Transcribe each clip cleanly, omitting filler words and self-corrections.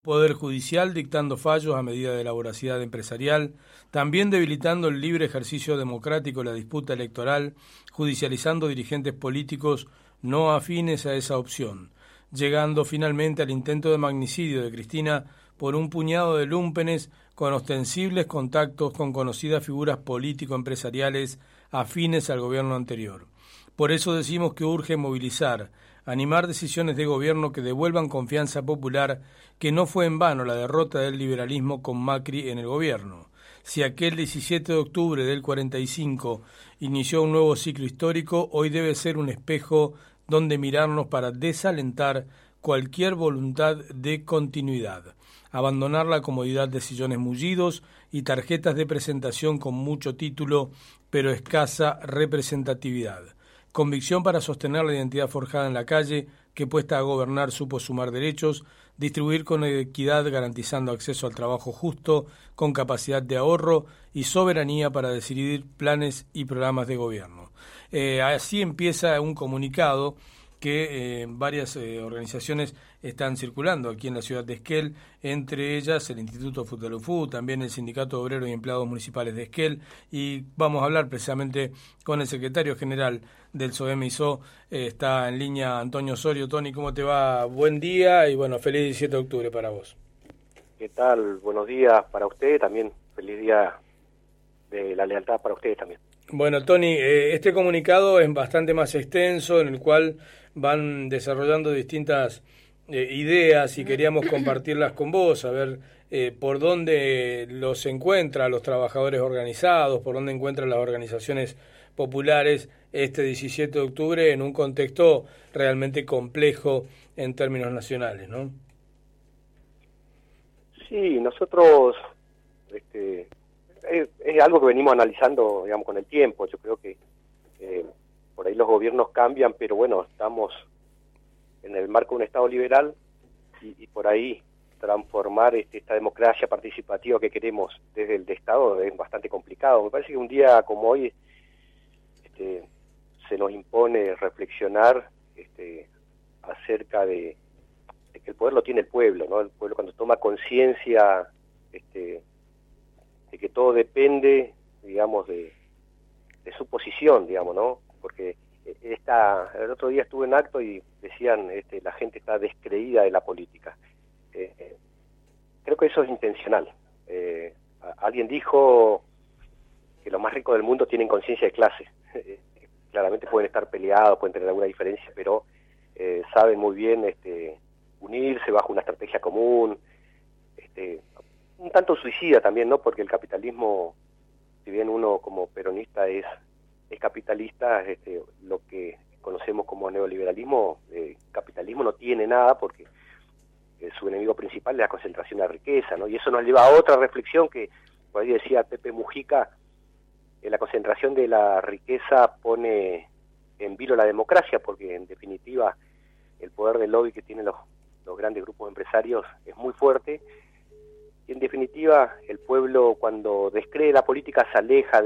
Poder Judicial dictando fallos a medida de la voracidad empresarial, también debilitando el libre ejercicio democrático de la disputa electoral, judicializando dirigentes políticos no afines a esa opción, llegando finalmente al intento de magnicidio de Cristina por un puñado de lúmpenes con ostensibles contactos con conocidas figuras político-empresariales afines al gobierno anterior. Por eso decimos que urge movilizar, animar decisiones de gobierno que devuelvan confianza popular, que no fue en vano la derrota del liberalismo con Macri en el gobierno. Si aquel 17 de octubre del 45 inició un nuevo ciclo histórico, hoy debe ser un espejo donde mirarnos para desalentar cualquier voluntad de continuidad, abandonar la comodidad de sillones mullidos y tarjetas de presentación con mucho título, pero escasa representatividad. Convicción para sostener la identidad forjada en la calle, que puesta a gobernar supo sumar derechos, distribuir con equidad garantizando acceso al trabajo justo, con capacidad de ahorro y soberanía para decidir planes y programas de gobierno. Así empieza un comunicado que varias organizaciones están circulando aquí en la ciudad de Esquel, entre ellas el Instituto Futbolufú, también el Sindicato de Obreros y Empleados Municipales de Esquel, y vamos a hablar precisamente con el secretario general del SOEM-ISO, está en línea Antonio Osorio. Tony, ¿cómo te va? Buen día y bueno, feliz 17 de octubre para vos. ¿Qué tal? Buenos días para usted, también feliz día de la lealtad para ustedes también. Bueno, Tony, este comunicado es bastante más extenso, en el cual van desarrollando distintas ideas y queríamos compartirlas con vos, a ver por dónde los encuentra los trabajadores organizados, por dónde encuentran las organizaciones populares este 17 de octubre en un contexto realmente complejo en términos nacionales, ¿no? Sí, nosotros es algo que venimos analizando, digamos, con el tiempo. Yo creo que por ahí los gobiernos cambian, pero bueno, estamos en el marco de un Estado liberal y por ahí transformar esta democracia participativa que queremos desde el Estado es bastante complicado. Me parece que un día como hoy se nos impone reflexionar acerca de que el poder lo tiene el pueblo, ¿no? El pueblo cuando toma conciencia de que todo depende, digamos, de su posición, digamos, ¿no? Porque el otro día estuve en acto y decían la gente está descreída de la política. Creo que eso es intencional. Alguien dijo que los más ricos del mundo tienen conciencia de clase. Claramente pueden estar peleados, pueden tener alguna diferencia, pero saben muy bien unirse bajo una estrategia común, un tanto suicida también, ¿no? Porque el capitalismo, si bien uno como peronista es capitalista, lo que conocemos como neoliberalismo, capitalismo no tiene nada porque su enemigo principal es la concentración de la riqueza, ¿no? Y eso nos lleva a otra reflexión que por ahí decía Pepe Mujica, la concentración de la riqueza pone en vilo la democracia, porque en definitiva el poder del lobby que tienen los grandes grupos empresarios es muy fuerte, y en definitiva el pueblo cuando descree la política se deja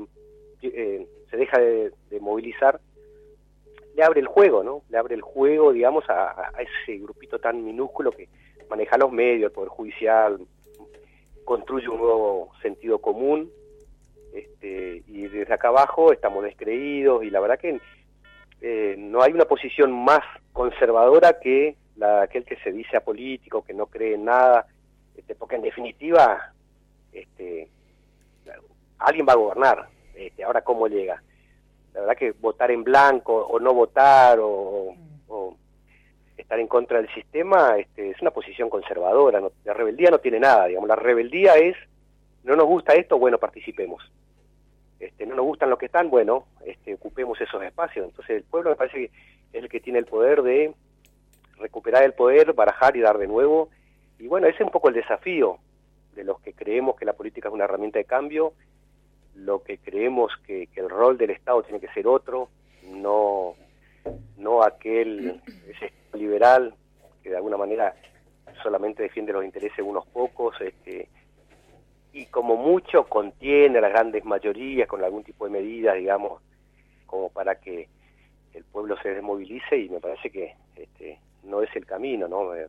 de movilizar, le abre el juego, ¿no? Le abre el juego, digamos, a ese grupito tan minúsculo que maneja los medios, el Poder Judicial, construye un nuevo sentido común, y desde acá abajo estamos descreídos, y la verdad que no hay una posición más conservadora que aquel que se dice apolítico, que no cree en nada, porque en definitiva alguien va a gobernar. Ahora cómo llega, la verdad que votar en blanco o no votar o estar en contra del sistema es una posición conservadora. La rebeldía no tiene nada, digamos. La rebeldía es, no nos gusta esto, bueno, participemos. No nos gustan los que están, bueno, ocupemos esos espacios. Entonces el pueblo me parece que es el que tiene el poder de recuperar el poder, barajar y dar de nuevo. Y bueno, ese es un poco el desafío de los que creemos que la política es una herramienta de cambio, lo que creemos que el rol del Estado tiene que ser otro, no aquel ese liberal que de alguna manera solamente defiende los intereses de unos pocos, y como mucho contiene a las grandes mayorías con algún tipo de medidas, digamos, como para que el pueblo se desmovilice, y me parece que no es el camino, ¿no?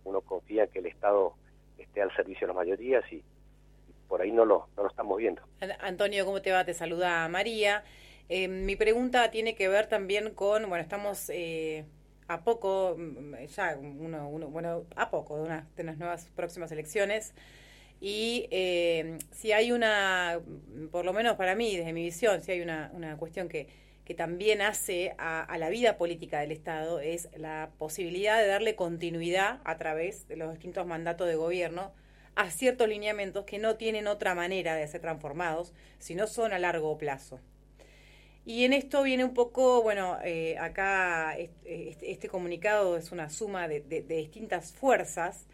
uno confía en que el Estado esté al servicio de las mayorías y por ahí no lo estamos viendo. Antonio, ¿cómo te va? Te saluda María. Mi pregunta tiene que ver también con, bueno, estamos a poco, ya a poco de unas nuevas próximas elecciones y si hay por lo menos para mí, desde mi visión, si hay una cuestión que también hace a la vida política del Estado, es la posibilidad de darle continuidad a través de los distintos mandatos de gobierno a ciertos lineamientos que no tienen otra manera de ser transformados, sino son a largo plazo. Y en esto viene un poco, bueno, acá este comunicado es una suma de distintas fuerzas.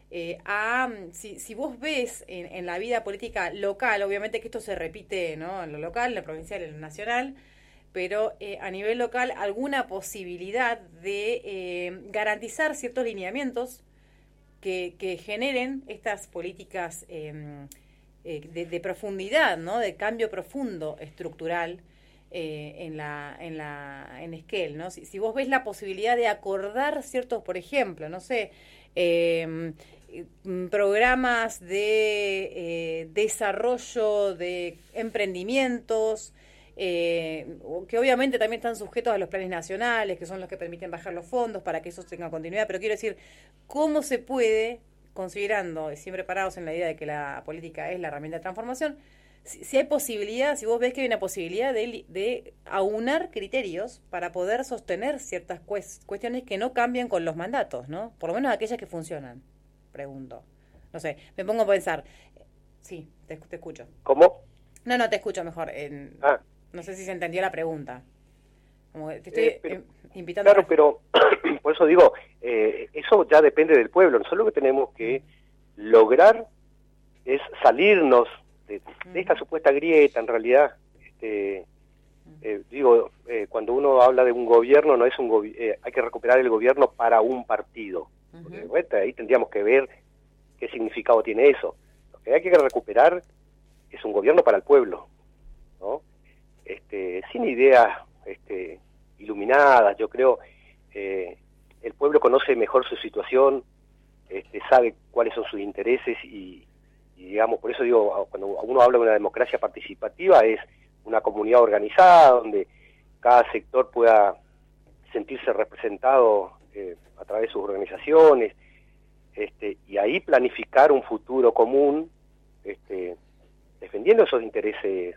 Si vos ves en la vida política local, obviamente que esto se repite, ¿no?, en lo local, en lo provincial, en lo nacional, pero a nivel local alguna posibilidad de garantizar ciertos lineamientos que generen estas políticas de profundidad, ¿no?, de cambio profundo estructural en Esquel, ¿no? Si vos ves la posibilidad de acordar ciertos, por ejemplo, no sé, programas de desarrollo de emprendimientos, que obviamente también están sujetos a los planes nacionales, que son los que permiten bajar los fondos para que eso tenga continuidad, pero quiero decir, ¿cómo se puede, considerando, siempre parados en la idea de que la política es la herramienta de transformación, si hay posibilidad, si vos ves que hay una posibilidad de aunar criterios para poder sostener ciertas cuestiones que no cambian con los mandatos, ¿no? Por lo menos aquellas que funcionan, pregunto. No sé, me pongo a pensar. Sí, te escucho. ¿Cómo? No, te escucho mejor. No sé si se entendió la pregunta. Como te estoy invitando. Claro, pero por eso digo, eso ya depende del pueblo. Nosotros lo que tenemos que lograr es salirnos de esta supuesta grieta. En realidad, cuando uno habla de un gobierno, no es hay que recuperar el gobierno para un partido. Porque, ahí tendríamos que ver qué significado tiene eso. Lo que hay que recuperar es un gobierno para el pueblo, ¿no? Sin ideas iluminadas. Yo creo el pueblo conoce mejor su situación, sabe cuáles son sus intereses y digamos, por eso digo, cuando uno habla de una democracia participativa, es una comunidad organizada donde cada sector pueda sentirse representado a través de sus organizaciones, y ahí planificar un futuro común, defendiendo esos intereses,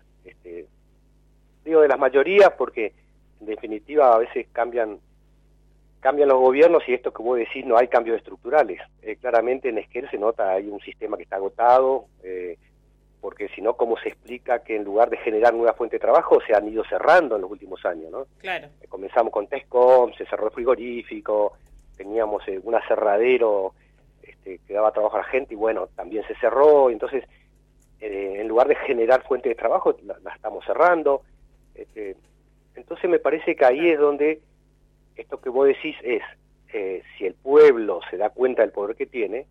digo de las mayorías, porque en definitiva a veces cambian los gobiernos y esto que vos decís, no hay cambios estructurales. Claramente en Esquel se nota, hay un sistema que está agotado, porque si no, ¿cómo se explica que en lugar de generar nuevas fuentes de trabajo se han ido cerrando en los últimos años, ¿no? Claro. Comenzamos con Tescom, se cerró el frigorífico, teníamos un aserradero que daba trabajo a la gente y bueno, también se cerró, entonces en lugar de generar fuentes de trabajo la estamos cerrando. Entonces me parece que ahí es donde esto que vos decís es, si el pueblo se da cuenta del poder que tiene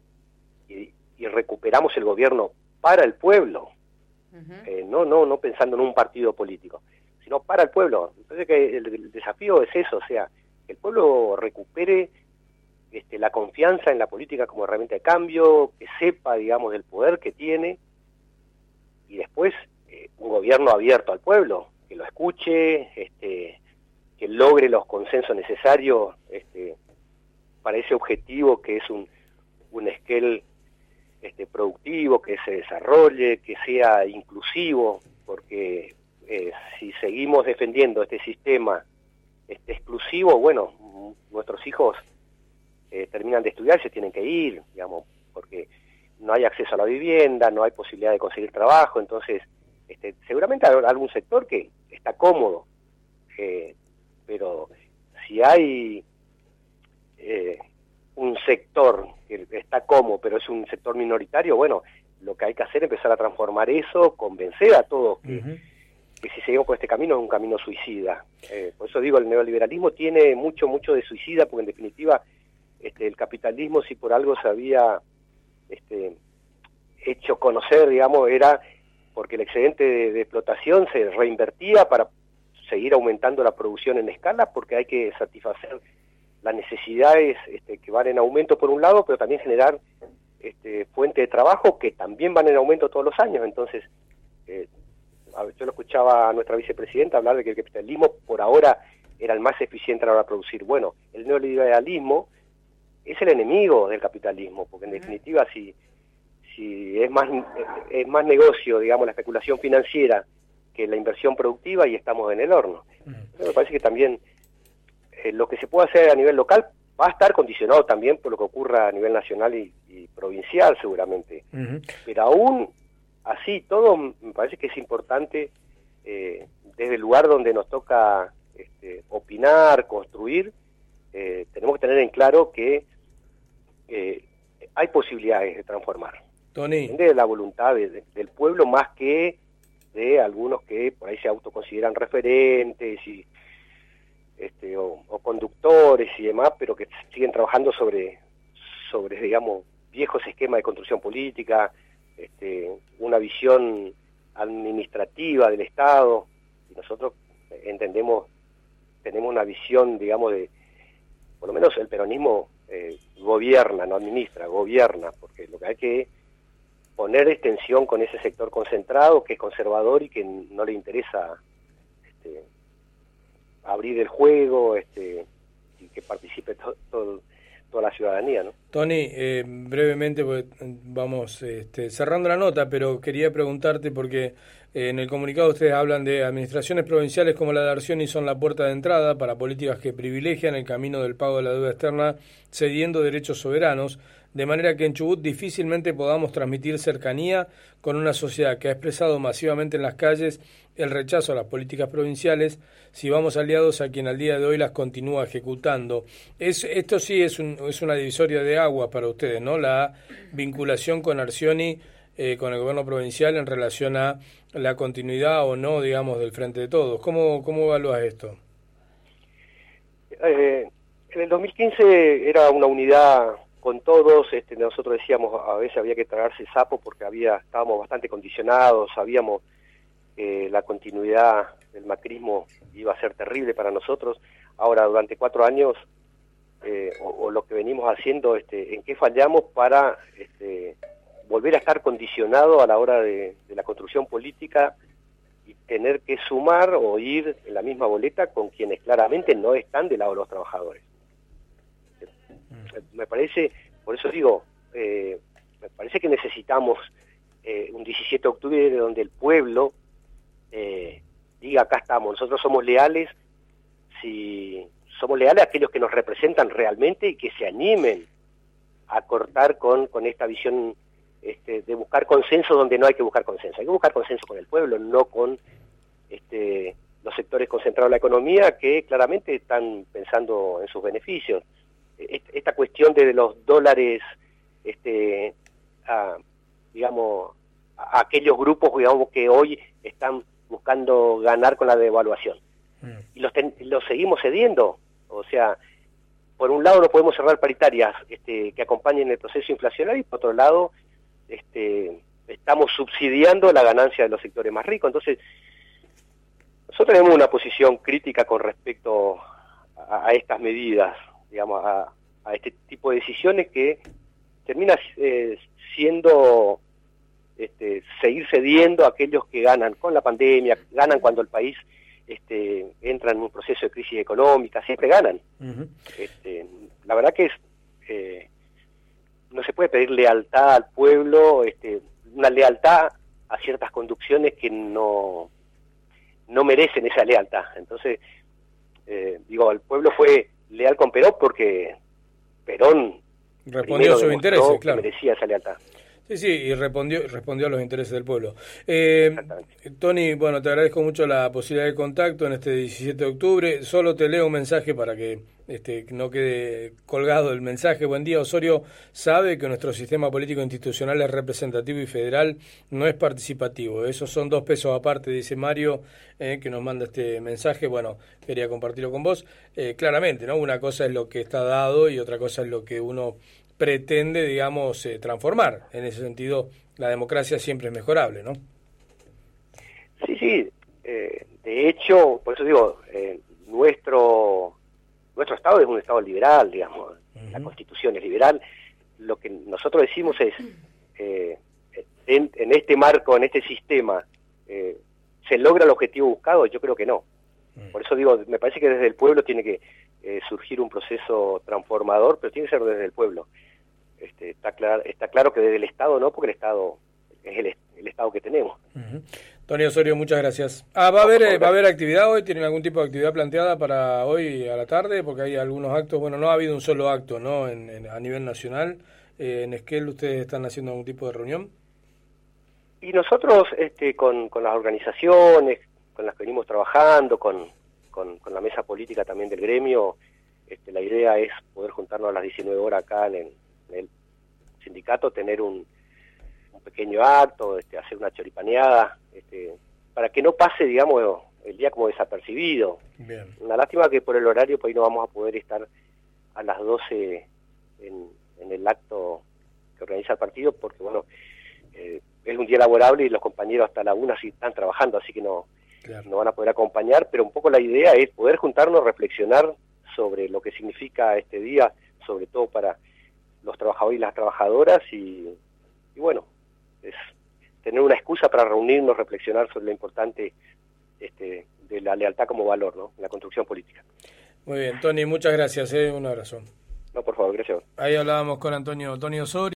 y recuperamos el gobierno para el pueblo, no pensando en un partido político, sino para el pueblo. Entonces que el desafío es eso, o sea, que el pueblo recupere la confianza en la política como herramienta de cambio, que sepa, digamos, del poder que tiene, y después un gobierno abierto al pueblo, que lo escuche, que logre los consensos necesarios para ese objetivo que es un Esquel productivo, que se desarrolle, que sea inclusivo, porque si seguimos defendiendo este sistema exclusivo, bueno, nuestros hijos terminan de estudiar, se tienen que ir, digamos, porque no hay acceso a la vivienda, no hay posibilidad de conseguir trabajo, entonces seguramente hay algún sector que está cómodo, pero si hay un sector que está cómodo, pero es un sector minoritario, bueno, lo que hay que hacer es empezar a transformar eso, convencer a todos que si seguimos por este camino es un camino suicida. Por eso digo, el neoliberalismo tiene mucho de suicida, porque en definitiva el capitalismo, si por algo se había hecho conocer, digamos, era porque el excedente de explotación se reinvertía para seguir aumentando la producción en escala, porque hay que satisfacer las necesidades que van en aumento por un lado, pero también generar fuente de trabajo que también van en aumento todos los años. Entonces, yo lo escuchaba a nuestra vicepresidenta hablar de que el capitalismo por ahora era el más eficiente a la hora de producir. Bueno, el neoliberalismo es el enemigo del capitalismo, porque en definitiva si es más negocio, digamos, la especulación financiera que la inversión productiva, y estamos en el horno. Entonces, me parece que también lo que se puede hacer a nivel local va a estar condicionado también por lo que ocurra a nivel nacional y provincial seguramente. Pero aún así, todo me parece que es importante desde el lugar donde nos toca opinar, construir, tenemos que tener en claro que hay posibilidades de transformar. Tony. Depende de la voluntad del pueblo más que de algunos que por ahí se autoconsideran referentes y o conductores y demás, pero que siguen trabajando sobre digamos, viejos esquemas de construcción política, una visión administrativa del Estado, y nosotros tenemos una visión, digamos, por lo menos el peronismo gobierna, no administra, gobierna, porque lo que hay que poner es tensión con ese sector concentrado que es conservador y que no le interesa abrir el juego y que participe toda la ciudadanía, ¿no? Tony, brevemente, pues, vamos cerrando la nota, pero quería preguntarte porque en el comunicado ustedes hablan de administraciones provinciales como la de Arcioni son la puerta de entrada para políticas que privilegian el camino del pago de la deuda externa, cediendo derechos soberanos, de manera que en Chubut difícilmente podamos transmitir cercanía con una sociedad que ha expresado masivamente en las calles el rechazo a las políticas provinciales, si vamos aliados a quien al día de hoy las continúa ejecutando. Esto sí es una divisoria de agua para ustedes, ¿no? La vinculación con Arcioni, con el gobierno provincial en relación a la continuidad o no, digamos, del Frente de Todos. ¿Cómo evalúas esto? En el 2015 era una unidad con todos, nosotros decíamos a veces había que tragarse sapo porque estábamos bastante condicionados, sabíamos que la continuidad del macrismo iba a ser terrible para nosotros. Ahora, durante 4 años, o lo que venimos haciendo, ¿en qué fallamos para volver a estar condicionado a la hora de la construcción política y tener que sumar o ir en la misma boleta con quienes claramente no están del lado de los trabajadores? Me parece, por eso digo, me parece que necesitamos un 17 de octubre donde el pueblo diga, acá estamos, nosotros somos leales, somos leales a aquellos que nos representan realmente y que se animen a cortar con esta visión de buscar consenso donde no hay que buscar consenso. Hay que buscar consenso con el pueblo, no con los sectores concentrados en la economía que claramente están pensando en sus beneficios. Esta cuestión de los dólares, digamos, a aquellos grupos, digamos, que hoy están buscando ganar con la devaluación. Y los seguimos cediendo. O sea, por un lado no podemos cerrar paritarias que acompañen el proceso inflacionario, y por otro lado estamos subsidiando la ganancia de los sectores más ricos. Entonces, nosotros tenemos una posición crítica con respecto a estas medidas, digamos, a este tipo de decisiones que termina siendo seguir cediendo a aquellos que ganan con la pandemia, ganan cuando el país entra en un proceso de crisis económica, siempre ganan. La verdad que no se puede pedir lealtad al pueblo, una lealtad a ciertas conducciones que no merecen esa lealtad. Entonces, el pueblo fue leal con Perón porque Perón respondió a sus intereses, claro, merecía esa lealtad. Sí, y respondió a los intereses del pueblo. Tony, bueno, te agradezco mucho la posibilidad de contacto en este 17 de octubre. Solo te leo un mensaje para que no quede colgado el mensaje. Buen día, Osorio sabe que nuestro sistema político institucional es representativo y federal, no es participativo. Esos son 2 pesos aparte, dice Mario, que nos manda este mensaje. Bueno, quería compartirlo con vos. Claramente, ¿no? Una cosa es lo que está dado y otra cosa es lo que uno pretende, digamos, transformar. En ese sentido, la democracia siempre es mejorable, ¿no? Sí. De hecho, por eso digo, nuestro nuestro Estado es un Estado liberal, digamos, la Constitución es liberal. Lo que nosotros decimos es, en este marco, en este sistema, ¿se logra el objetivo buscado? Yo creo que no. Por eso digo, me parece que desde el pueblo tiene que surgir un proceso transformador, pero tiene que ser desde el pueblo. Está claro que desde el Estado no, porque el Estado es el Estado que tenemos. Tony Osorio, muchas gracias. ¿Va a haber actividad hoy? ¿Tienen algún tipo de actividad planteada para hoy a la tarde? Porque hay algunos actos, bueno, no ha habido un solo acto, ¿no? A nivel nacional. ¿En Esquel ustedes están haciendo algún tipo de reunión? Y nosotros con las organizaciones con las que venimos trabajando, con la mesa política también del gremio, la idea es poder juntarnos a las 19 horas acá en el sindicato, tener un pequeño acto, hacer una choripaneada, para que no pase, digamos, el día como desapercibido. Bien. Una lástima que por el horario pues no vamos a poder estar a las 12 en el acto que organiza el partido, porque bueno, es un día laborable y los compañeros hasta la 1 sí están trabajando, así que no van a poder acompañar, pero un poco la idea es poder juntarnos, reflexionar sobre lo que significa este día, sobre todo para los trabajadores y las trabajadoras, y bueno, es tener una excusa para reunirnos, reflexionar sobre lo importante de la lealtad como valor, ¿no?, en la construcción política. Muy bien, Tony, muchas gracias, un abrazo. No, por favor, gracias. Ahí hablábamos con Antonio Osorio.